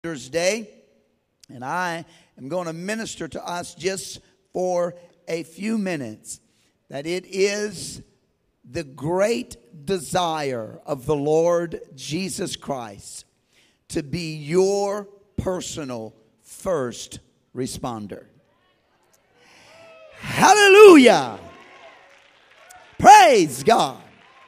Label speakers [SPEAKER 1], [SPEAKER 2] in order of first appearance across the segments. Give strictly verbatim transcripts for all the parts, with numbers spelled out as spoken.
[SPEAKER 1] Day, and I am going to minister to us just for a few minutes that it is the great desire of the Lord Jesus Christ to be your personal first responder. Hallelujah! Praise God.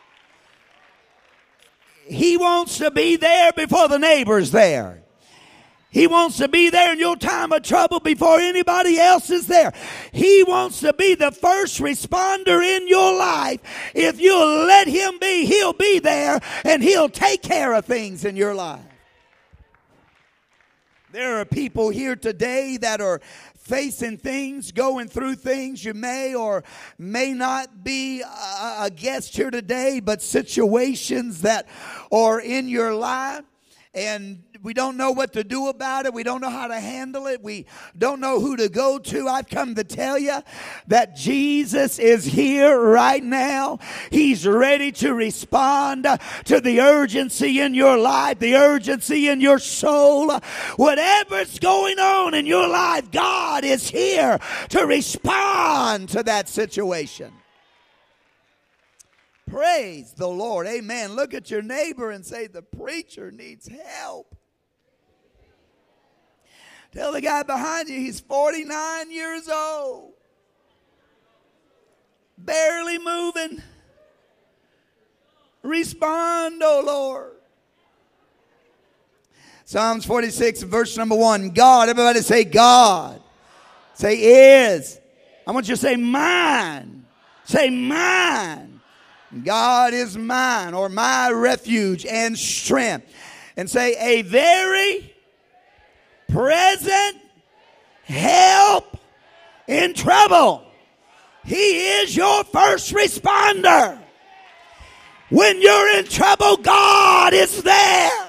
[SPEAKER 1] He wants to be there before the neighbor's there. He wants to be there in your time of trouble before anybody else is there. He wants to be the first responder in your life. If you'll let him be, he'll be there and he'll take care of things in your life. There are people here today that are facing things, going through things. You may or may not be a guest here today, but situations that are in your life. And we don't know what to do about it. We don't know how to handle it. We don't know who to go to. I've come to tell you that Jesus is here right now. He's ready to respond to the urgency in your life, the urgency in your soul. Whatever's going on in your life, God is here to respond to that situation. Praise the Lord. Amen. Look at your neighbor and say, the preacher needs help. Tell the guy behind you, he's forty-nine years old. Barely moving. Respond, oh Lord. Psalms forty-six, verse number one. God, everybody say God. Say is. I want you to say mine. Say mine. God is mine, or my refuge and strength. And say, a very present help in trouble. He is your first responder. When you're in trouble, God is there.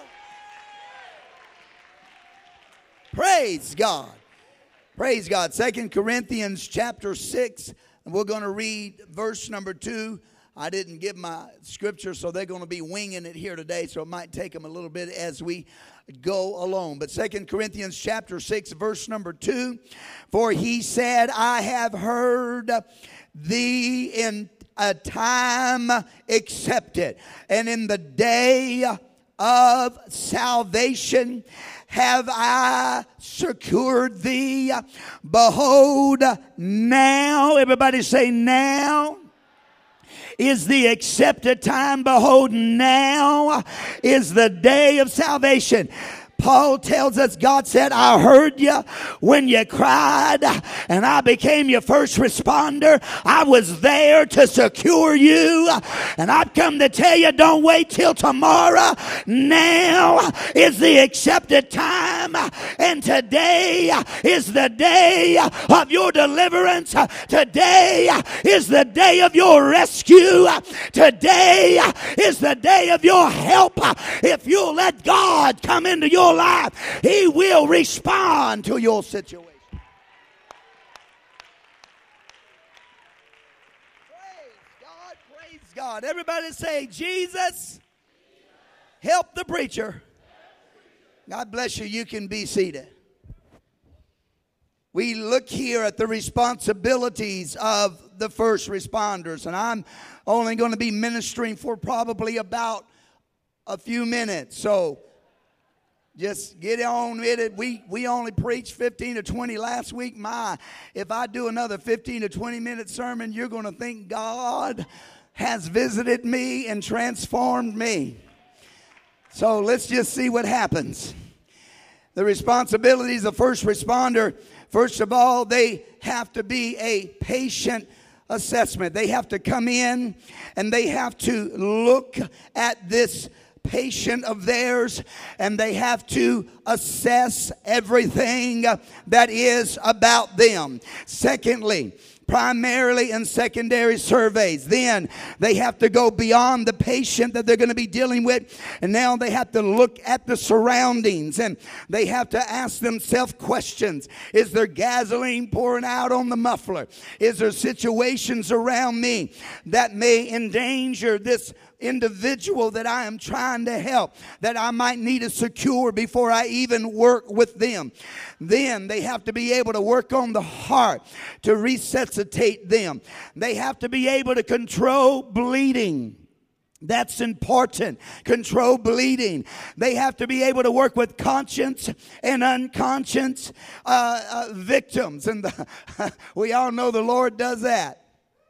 [SPEAKER 1] Praise God. Praise God. Second Corinthians chapter six, and we're going to read verse number two. I didn't give my scripture, so they're going to be winging it here today, so it might take them a little bit as we go along. But Second Corinthians chapter six, verse number two, for he said, I have heard thee in a time accepted, and in the day of salvation have I secured thee. Behold, now, everybody say now, is the accepted time. Behold, now is the day of salvation. Paul tells us, God said, I heard you when you cried, and I became your first responder. I was there to secure you, and I've come to tell you, don't wait till tomorrow. Now is the accepted time, and today is the day of your deliverance. Today is the day of your rescue. Today is the day of your help. If you'll let God come into your life, he will respond to your situation. Praise God, praise God. Everybody say, Jesus, help the preacher. God bless you. You can be seated. We look here at the responsibilities of the first responders, and I'm only going to be ministering for probably about a few minutes, so just get on with it. We we only preached fifteen to twenty last week. My, if I do another fifteen to twenty minute sermon, you're going to think God has visited me and transformed me. So let's just see what happens. The responsibilities of first responder, first of all, they have to be a patient assessment. They have to come in and they have to look at this patient of theirs, and they have to assess everything that is about them. Secondly, primarily and secondary surveys. Then they have to go beyond the patient that they're going to be dealing with, and now they have to look at the surroundings, and they have to ask themselves questions. Is there gasoline pouring out on the muffler? Is there situations around me that may endanger this individual that I am trying to help, that I might need to secure before I even work with them. Then they have to be able to work on the heart to resuscitate them. They have to be able to control bleeding. That's important. Control bleeding. They have to be able to work with conscious and unconscious uh, uh, victims. And the, we all know the Lord does that.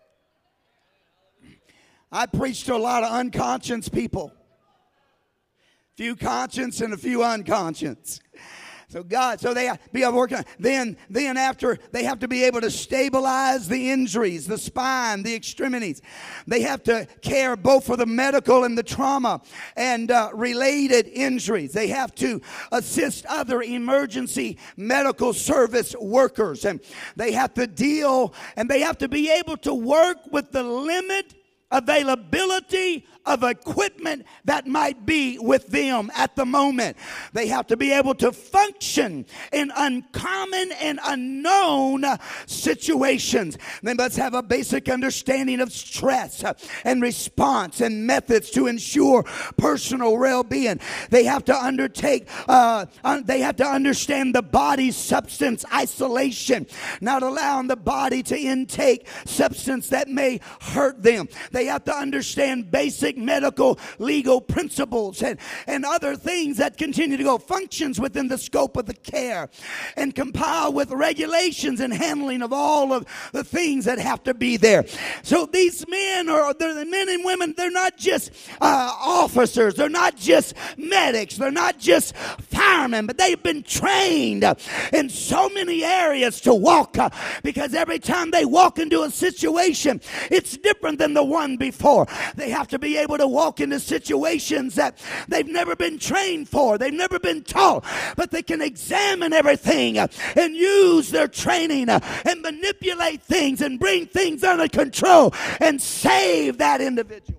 [SPEAKER 1] I preach to a lot of unconscious people. A few conscious and a few unconscious. So God, so they be able to work on. Then, then after, they have to be able to stabilize the injuries, the spine, the extremities. They have to care both for the medical and the trauma and uh, related injuries. They have to assist other emergency medical service workers. And they have to deal, and they have to be able to work with the limit availability of equipment that might be with them at the moment. They have to be able to function in uncommon and unknown situations. They must have a basic understanding of stress and response and methods to ensure personal well-being. They have to undertake, uh, they have to understand the body's substance isolation, not allowing the body to intake substance that may hurt them. They have to understand basic medical legal principles and, and other things that continue to go functions within the scope of the care, and compile with regulations and handling of all of the things that have to be there. So these men are they're the men and women. They're not just uh, officers. They're not just medics. They're not just firemen, but they've been trained in so many areas to walk, uh, because every time they walk into a situation, it's different than the one before. They have to be able to walk into situations that they've never been trained for. They've never been taught, but they can examine everything and use their training and manipulate things and bring things under control and save that individual.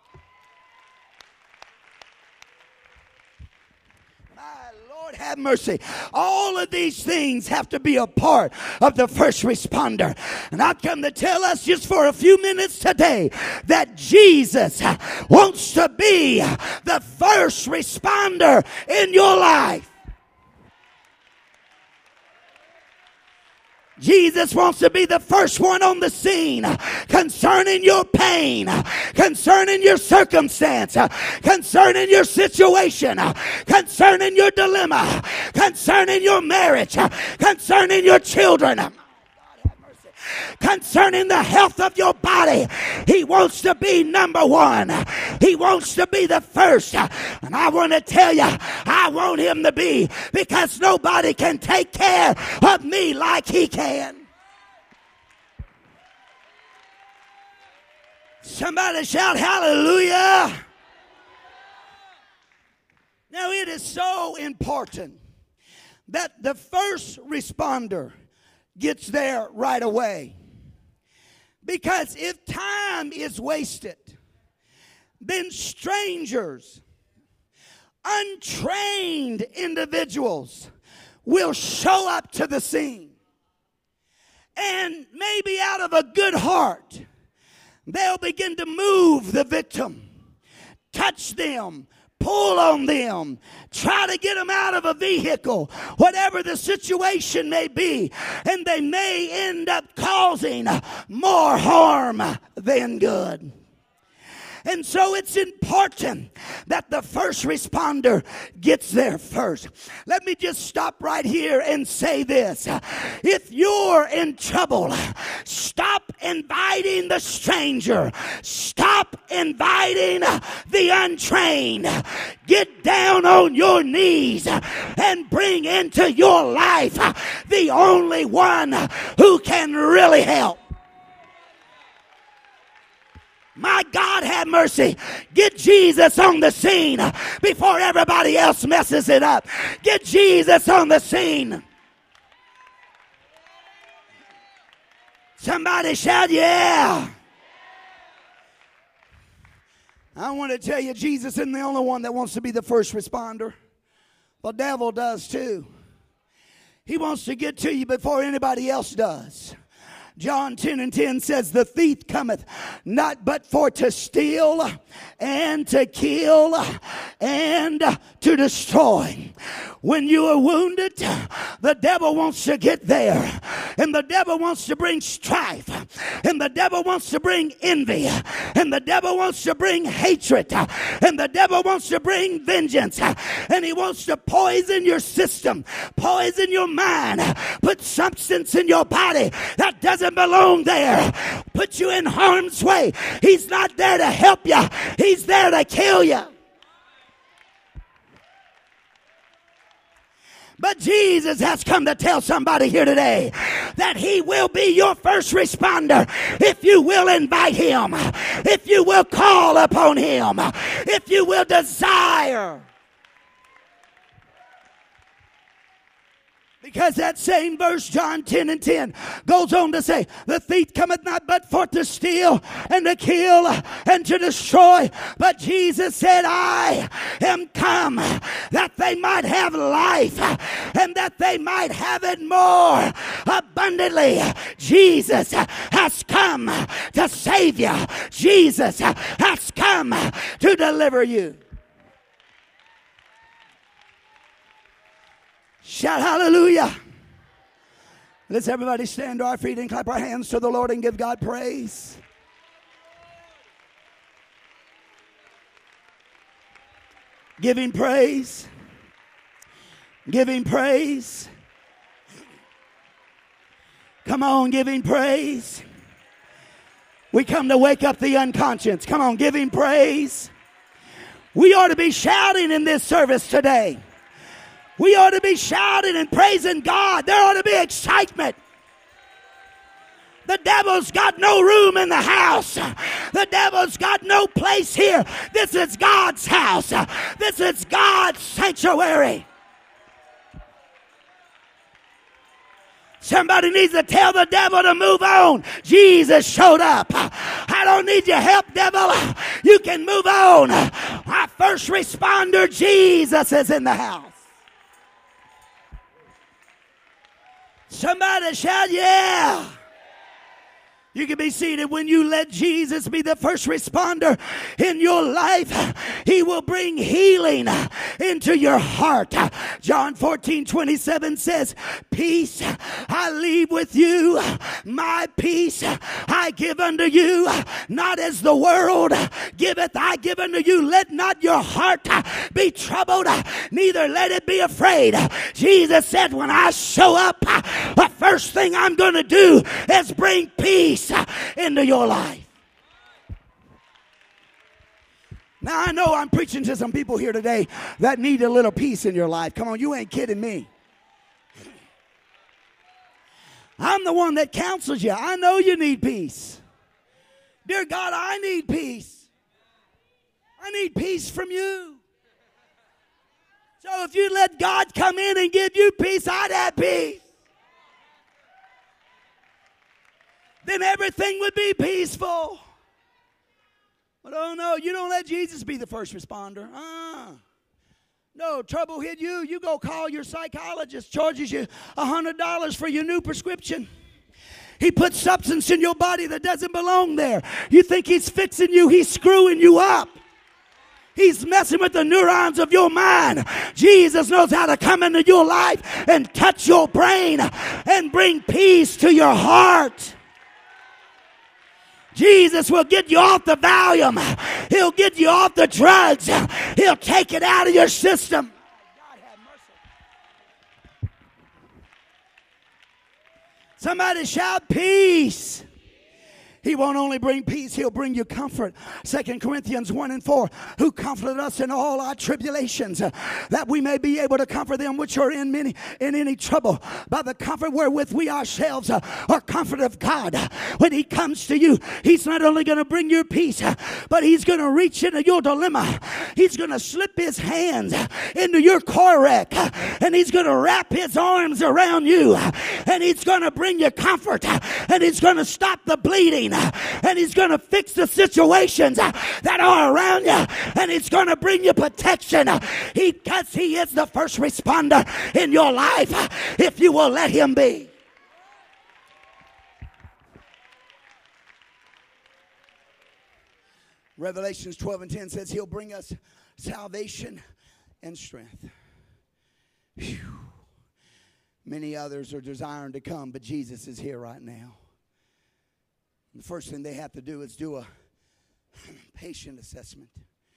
[SPEAKER 1] Have mercy. All of these things have to be a part of the first responder. And I've come to tell us just for a few minutes today that Jesus wants to be the first responder in your life. Jesus wants to be the first one on the scene concerning your pain, concerning your circumstance, concerning your situation, concerning your dilemma, concerning your marriage, concerning your children, concerning the health of your body. He wants to be number one. He wants to be the first. And I want to tell you, I want him to be, because nobody can take care of me like he can. Somebody shout hallelujah. Now it is so important that the first responder gets there right away. Because if time is wasted, then strangers, untrained individuals will show up to the scene. And maybe out of a good heart, they'll begin to move the victim, touch them, pull on them, try to get them out of a vehicle, whatever the situation may be, and they may end up causing more harm than good. And so it's important that the first responder gets there first. Let me just stop right here and say this. If you're in trouble, stop inviting the stranger. Stop inviting the untrained. Get down on your knees and bring into your life the only one who can really help. My God, have mercy. Get Jesus on the scene before everybody else messes it up. Get Jesus on the scene. Somebody shout, yeah. I want to tell you, Jesus isn't the only one that wants to be the first responder. The devil does too. He wants to get to you before anybody else does. John ten and ten says, the thief cometh not but for to steal and to kill and to destroy. When you are wounded, the devil wants to get there. And the devil wants to bring strife. And the devil wants to bring envy. And the devil wants to bring hatred. And the devil wants to bring vengeance. And he wants to poison your system, poison your mind, put substance in your body that doesn't belong there, put you in harm's way. He's not there to help you. He's there to kill you. But Jesus has come to tell somebody here today that he will be your first responder if you will invite him, if you will call upon him, if you will desire. Because that same verse, John ten and ten, goes on to say, the thief cometh not but for to steal and to kill and to destroy. But Jesus said, I am come that they might have life and that they might have it more abundantly. Jesus has come to save you. Jesus has come to deliver you. Shout hallelujah. Let's everybody stand to our feet and clap our hands to the Lord and give God praise. Give him praise. Give him praise. Come on, give him praise. We come to wake up the unconscious. Come on, give him praise. We ought to be shouting in this service today. We ought to be shouting and praising God. There ought to be excitement. The devil's got no room in the house. The devil's got no place here. This is God's house. This is God's sanctuary. Somebody needs to tell the devil to move on. Jesus showed up. I don't need your help, devil. You can move on. Our first responder, Jesus, is in the house. Somebody shout, yeah. You can be seated. When you let Jesus be the first responder in your life, he will bring healing into your heart. John fourteen twenty-seven says, peace I leave with you, my peace I give unto you, not as the world giveth I give unto you. Let not your heart be troubled, neither let it be afraid. Jesus said, when I show up, the first thing I'm going to do is bring peace into your life. Now I know I'm preaching to some people here today that need a little peace in your life. Come on, you ain't kidding me. I'm the one that counsels you. I know you need peace. Dear God, I need peace. I need peace from you. So if you let God come in and give you peace, I'd have peace. Then everything would be peaceful. But oh no, you don't let Jesus be the first responder. Uh, no, trouble hit you, you go call your psychologist, charges you one hundred dollars for your new prescription. He puts substance in your body that doesn't belong there. You think he's fixing you, he's screwing you up. He's messing with the neurons of your mind. Jesus knows how to come into your life and touch your brain and bring peace to your heart. Jesus will get you off the Valium. He'll get you off the drugs. He'll take it out of your system. God have mercy. Somebody shout peace. He won't only bring peace, he'll bring you comfort. Second Corinthians one and four, who comforted us in all our tribulations, uh, that we may be able to comfort them which are in many in any trouble, by the comfort wherewith we ourselves uh, are comforted of God. When he comes to you, he's not only going to bring you peace, uh, but he's going to reach into your dilemma. He's going to slip his hands uh, into your car wreck, uh, and he's going to wrap his arms around you, uh, and he's going to bring you comfort, uh, and he's going to stop the bleeding. And he's going to fix the situations that are around you. And he's going to bring you protection. He, because he is the first responder in your life. If you will let him be. Revelations twelve and ten says he'll bring us salvation and strength. Whew. Many others are desiring to come, but Jesus is here right now. The first thing they have to do is do a patient assessment.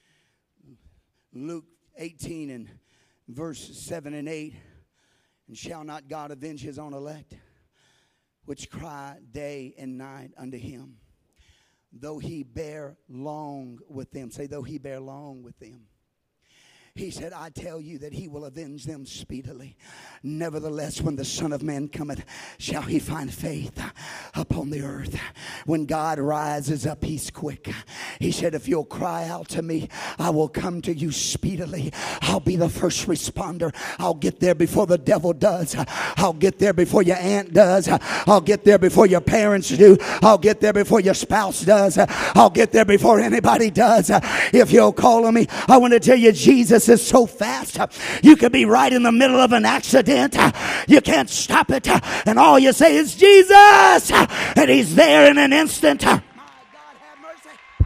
[SPEAKER 1] Luke eighteen and verse seven and eight. And shall not God avenge his own elect, which cry day and night unto him, though he bear long with them. Say, though he bear long with them. He said, I tell you that he will avenge them speedily. Nevertheless, when the Son of Man cometh, shall he find faith upon the earth. When God rises up, he's quick. He said, if you'll cry out to me, I will come to you speedily. I'll be the first responder. I'll get there before the devil does. I'll get there before your aunt does. I'll get there before your parents do. I'll get there before your spouse does. I'll get there before anybody does. If you'll call on me, I want to tell you, Jesus is so fast. You could be right in the middle of an accident. You can't stop it. And all you say is Jesus. And he's there in an instant. My God, have mercy.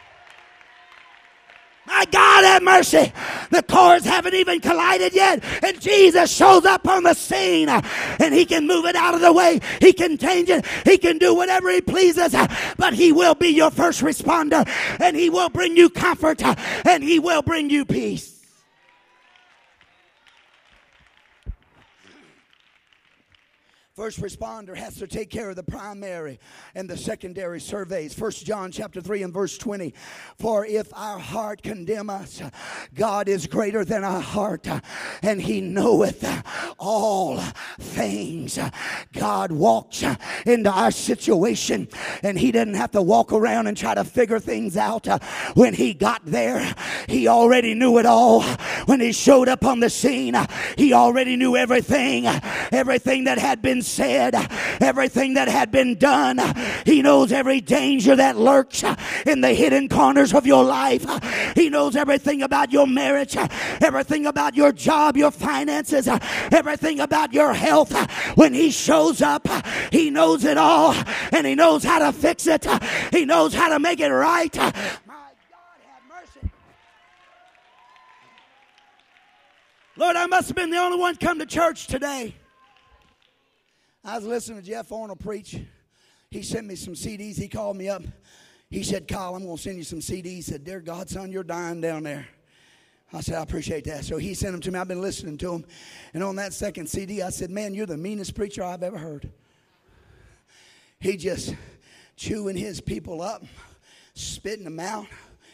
[SPEAKER 1] My God, have mercy. The cars haven't even collided yet. And Jesus shows up on the scene. And he can move it out of the way. He can change it. He can do whatever he pleases. But he will be your first responder. And he will bring you comfort. And he will bring you peace. First responder has to take care of the primary and the secondary surveys. First John chapter three and verse twenty. For if our heart condemn us, God is greater than our heart, and he knoweth all things. God walks into our situation, and he didn't have to walk around and try to figure things out. When he got there, he already knew it all. When he showed up on the scene, he already knew everything. Everything that had been said, everything that had been done. He knows every danger that lurks in the hidden corners of your life. He knows everything about your marriage, everything about your job, your finances, everything about your health. When he shows up, he knows it all, and he knows how to fix it. He knows how to make it right. My God, have mercy. Lord, I must have been the only one come to church today. I was listening to Jeff Arnold preach. He sent me some C Ds. He called me up. He said, Kyle, I'm going to send you some C Ds. He said, dear God, son, you're dying down there. I said, I appreciate that. So he sent them to me. I've been listening to them. And on that second C D, I said, man, you're the meanest preacher I've ever heard. He just chewing his people up, spitting them out.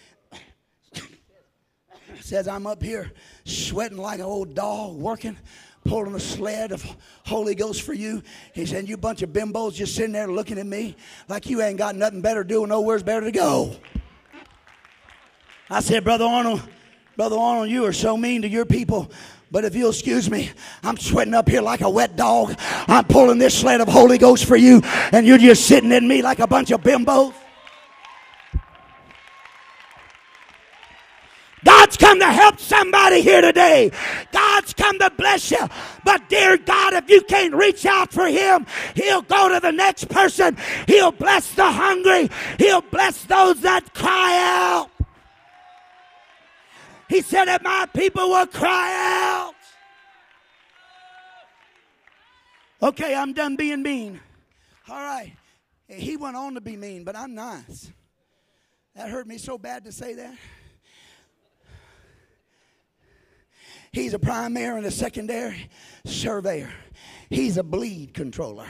[SPEAKER 1] Says, I'm up here sweating like an old dog, working, pulling a sled of Holy Ghost for you. He said, you bunch of bimbos just sitting there looking at me like you ain't got nothing better to do and nowhere's better to go. I said, Brother Arnold, Brother Arnold, you are so mean to your people. But if you'll excuse me, I'm sweating up here like a wet dog. I'm pulling this sled of Holy Ghost for you, and you're just sitting in me like a bunch of bimbos. God's come to help somebody here today. God's come to bless you. But dear God, if you can't reach out for him, he'll go to the next person. He'll bless the hungry. He'll bless those that cry out. He said, if my people will cry out. Okay, I'm done being mean. All right. He went on to be mean, but I'm nice. That hurt me so bad to say that. He's a primary and a secondary surveyor. He's a bleed controller.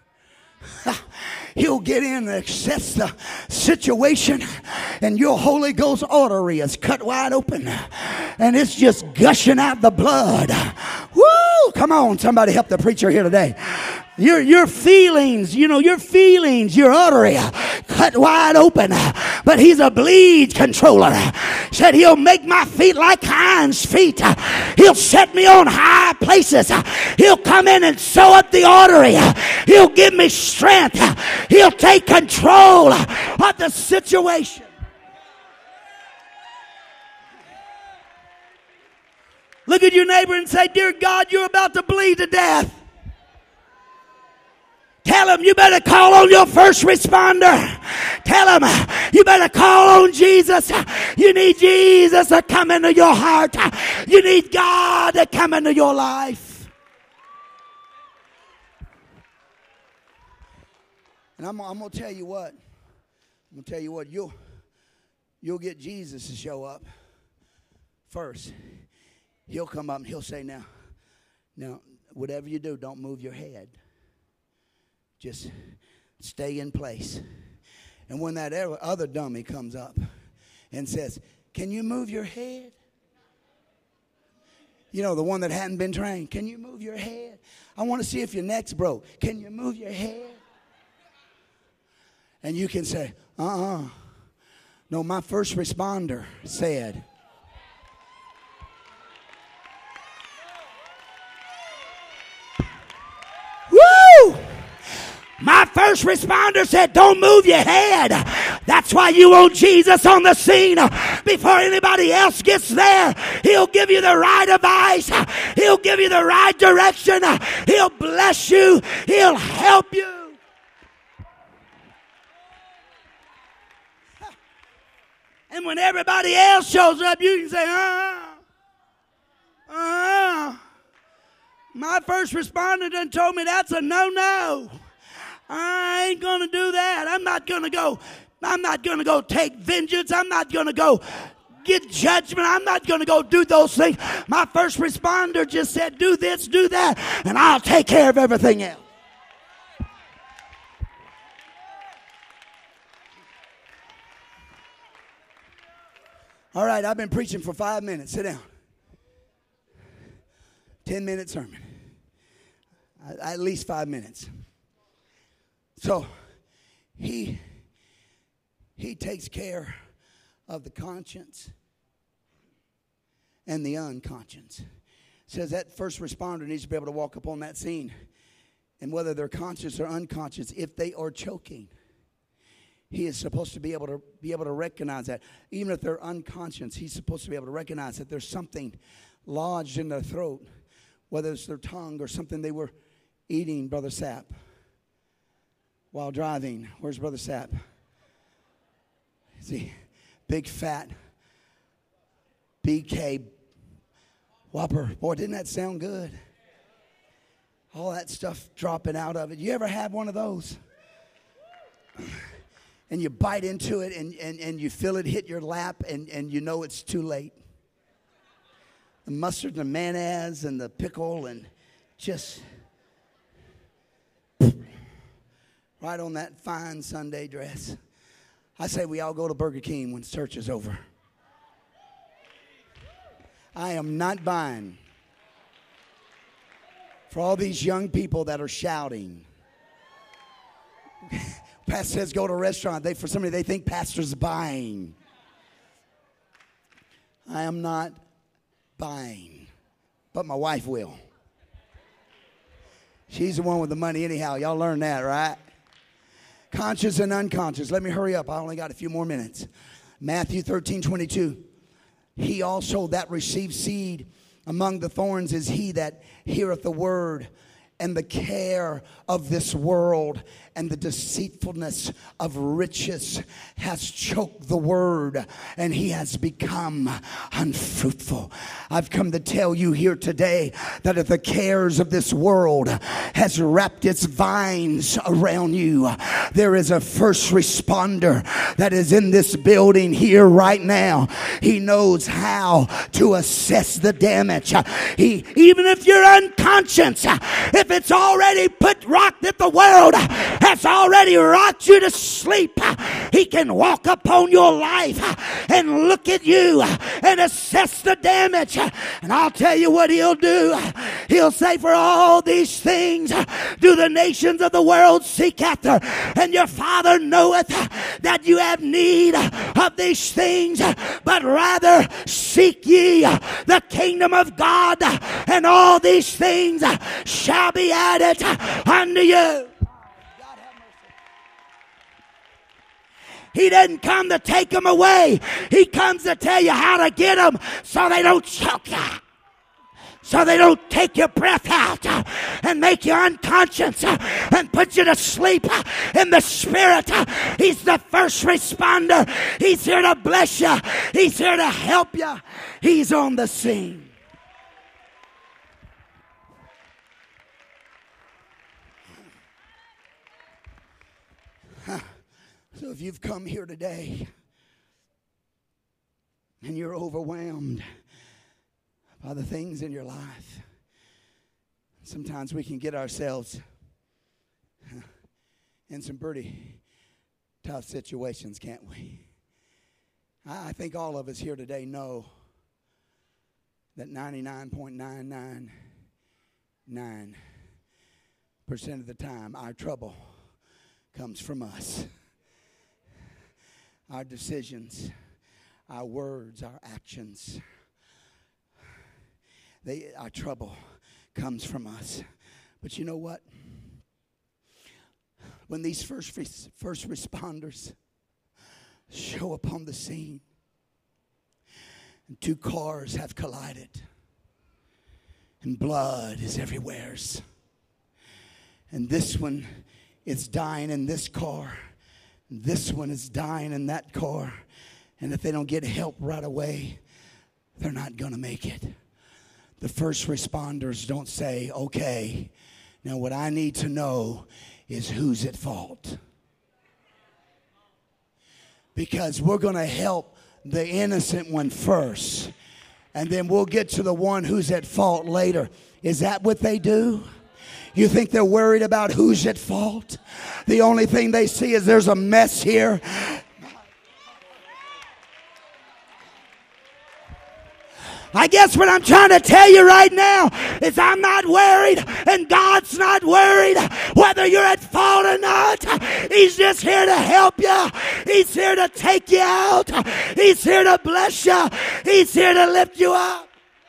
[SPEAKER 1] He'll get in and assess the situation, and your Holy Ghost artery is cut wide open, and it's just gushing out the blood. Woo! Come on, somebody help the preacher here today. Your, your feelings, you know, your feelings, your artery cut wide open. But he's a bleed controller. Said he'll make my feet like hinds feet. He'll set me on high places. He'll come in and sew up the artery. He'll give me strength. He'll take control of the situation. Look at your neighbor and say, dear God, you're about to bleed to death. Tell Tell them you better call on your first responder. Tell them you better call on Jesus. You need Jesus to come into your heart. You need God to come into your life. And I'm, I'm going to tell you what. I'm going to tell you what. You'll, you'll get Jesus to show up first. He'll come up and he'll say, now, now, whatever you do, don't move your head. Just stay in place. And when that other dummy comes up and says, can you move your head? You know, the one that hadn't been trained. Can you move your head? I want to see if your neck's broke. Can you move your head? And you can say, uh-uh. No, my first responder said. Woo! My first responder said, don't move your head. That's why you want Jesus on the scene before anybody else gets there. He'll give you the right advice. He'll give you the right direction. He'll bless you. He'll help you. And when everybody else shows up, you can say, uh, uh, my first responder done told me that's a no-no. I ain't going to do that. I'm not going to go. I'm not going to go take vengeance. I'm not going to go get judgment. I'm not going to go do those things. My first responder just said, do this, do that, and I'll take care of everything else. All right, I've been preaching for five minutes. Sit down. Ten minute sermon. At least five minutes. So, he, he takes care of the conscience and the unconscious. Says that first responder needs to be able to walk up on that scene. And whether they're conscious or unconscious, if they are choking, he is supposed to be able to be able to recognize that. Even if they're unconscious, he's supposed to be able to recognize that there's something lodged in their throat, whether it's their tongue or something they were eating, Brother Sapp, while driving. Where's Brother Sapp? See, big fat B K Whopper. Boy, didn't that sound good? All that stuff dropping out of it. You ever had one of those? And you bite into it and, and, and you feel it hit your lap and, and you know it's too late. The mustard and the mayonnaise and the pickle and just right on that fine Sunday dress. I say we all go to Burger King when church is over. I am not buying for all these young people that are shouting. Pastor says go to a restaurant. They, for somebody, they think pastor's buying. I am not buying, but my wife will. She's the one with the money anyhow. Y'all learn that, right? Conscious and unconscious. Let me hurry up. I only got a few more minutes. Matthew thirteen twenty-two. He also that receives seed among the thorns is he that heareth the word, and the care of this world and the deceitfulness of riches has choked the word, and he has become unfruitful. I've come to tell you here today that if the cares of this world has wrapped its vines around you, there is a first responder that is in this building here right now. He knows how to assess the damage. He, even if you're unconscious, if it's already put rocked, if the world has already rocked you to sleep, he can walk upon your life and look at you and assess the damage. And I'll tell you what he'll do. He'll say, for all these things do the nations of the world seek after, and your Father knoweth that you have need of these things, but rather seek ye the kingdom of God, and all these things shall be added unto you. He doesn't come to take them away. He comes to tell you how to get them so they don't choke you, so they don't take your breath out and make you unconscious and and put you to sleep in the Spirit. He's the first responder. He's here to bless you. He's here to help you. He's on the scene. So if you've come here today and you're overwhelmed by the things in your life, sometimes we can get ourselves in some pretty tough situations, can't we? I think all of us here today know that ninety-nine point nine nine nine percent of the time our trouble comes from us. Our decisions, our words, our actions, they, our trouble comes from us. But you know what? When these first first responders show up on the scene and two cars have collided and blood is everywhere, and this one is dying in this car, this one is dying in that car, and if they don't get help right away, they're not going to make it. The first responders don't say, okay, now what I need to know is who's at fault. Because we're going to help the innocent one first, and then we'll get to the one who's at fault later. Is that what they do? You think they're worried about who's at fault? The only thing they see is there's a mess here. I guess what I'm trying to tell you right now is I'm not worried, and God's not worried whether you're at fault or not. He's just here to help you. He's here to take you out. He's here to bless you. He's here to lift you up.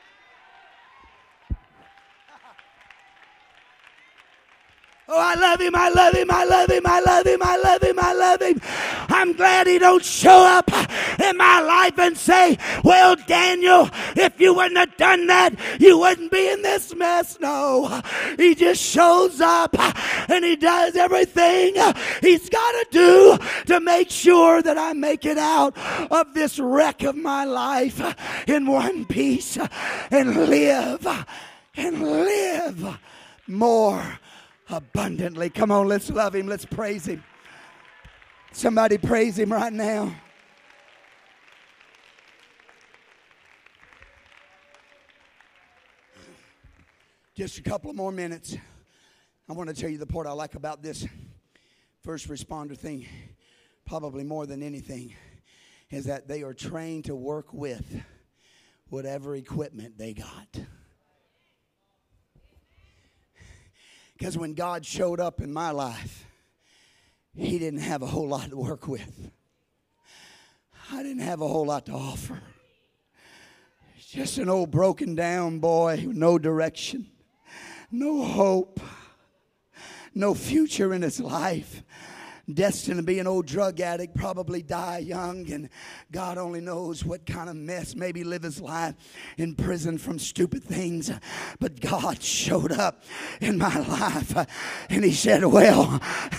[SPEAKER 1] Oh, I love him, I love him, I love him, I love him, I love him, I love him. I'm glad he don't show up in my life and say, well, Daniel, if you wouldn't have done that, you wouldn't be in this mess. No, he just shows up and he does everything he's got to do to make sure that I make it out of this wreck of my life in one piece and live and live more abundantly. Come on, let's love him. Let's praise him. Somebody praise him right now. Just a couple of more minutes. I want to tell you the part I like about this first responder thing, probably more than anything, is that they are trained to work with whatever equipment they got. Because when God showed up in my life, he didn't have a whole lot to work with. I didn't have a whole lot to offer. Just an old broken down boy with no direction, no hope, no future in his life. Destined to be an old drug addict, probably die young, and God only knows what kind of mess, maybe live his life in prison from stupid things. But God showed up in my life, and he said, well,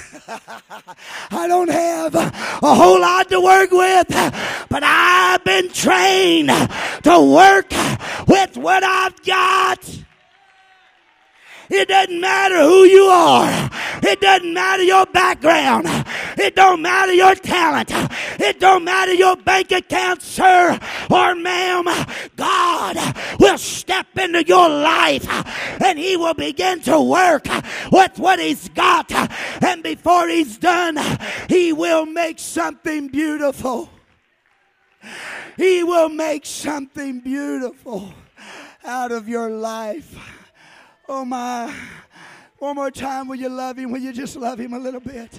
[SPEAKER 1] I don't have a whole lot to work with, but I've been trained to work with what I've got. It doesn't matter who you are. It doesn't matter your background. It don't matter your talent. It don't matter your bank account, sir or ma'am. God will step into your life and he will begin to work with what he's got. And before he's done, he will make something beautiful. He will make something beautiful out of your life. Oh my, one more time, will you love him? Will you just love him a little bit?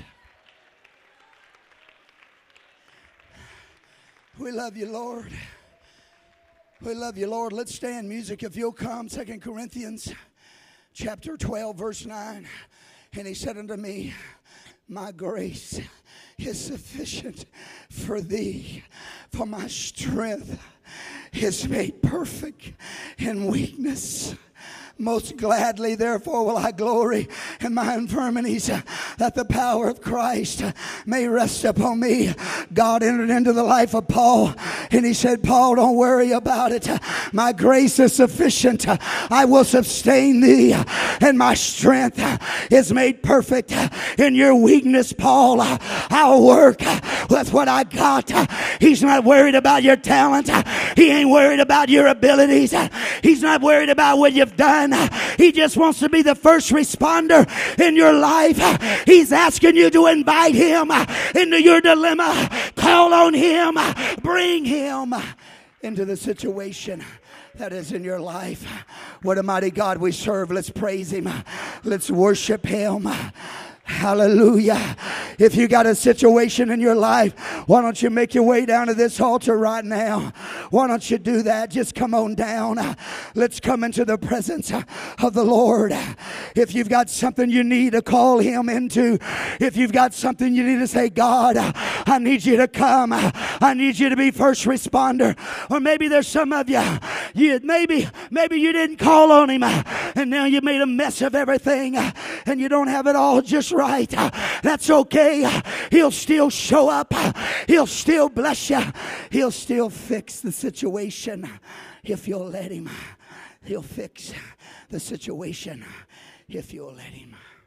[SPEAKER 1] We love you, Lord. We love you, Lord. Let's stand, music, if you'll come. Second Corinthians chapter twelve, verse nine. And he said unto me, my grace is sufficient for thee, for my strength is made perfect in weakness. Most gladly, therefore, will I glory in my infirmities, that the power of Christ may rest upon me. God entered into the life of Paul, and he said, Paul, don't worry about it. My grace is sufficient. I will sustain thee, and my strength is made perfect in your weakness, Paul. I'll work with what I got. He's not worried about your talent. He ain't worried about your abilities. He's not worried about what you've done. He just wants to be the first responder in your life. He's asking you to invite him into your dilemma. Call on him. Bring him into the situation that is in your life. What a mighty God we serve. Let's praise him. Let's worship him. Hallelujah. If you got a situation in your life, why don't you make your way down to this altar right now? Why don't you do that? Just come on down. Let's come into the presence of the Lord. If you've got something you need to call him into, if you've got something you need to say, God, I need you to come. I need you to be first responder. Or maybe there's some of you, you maybe, maybe you didn't call on him, and now you made a mess of everything, and you don't have it all just right. That's okay. He'll still show up. He'll still bless you. He'll still fix the situation if you'll let him. He'll fix the situation if you'll let him.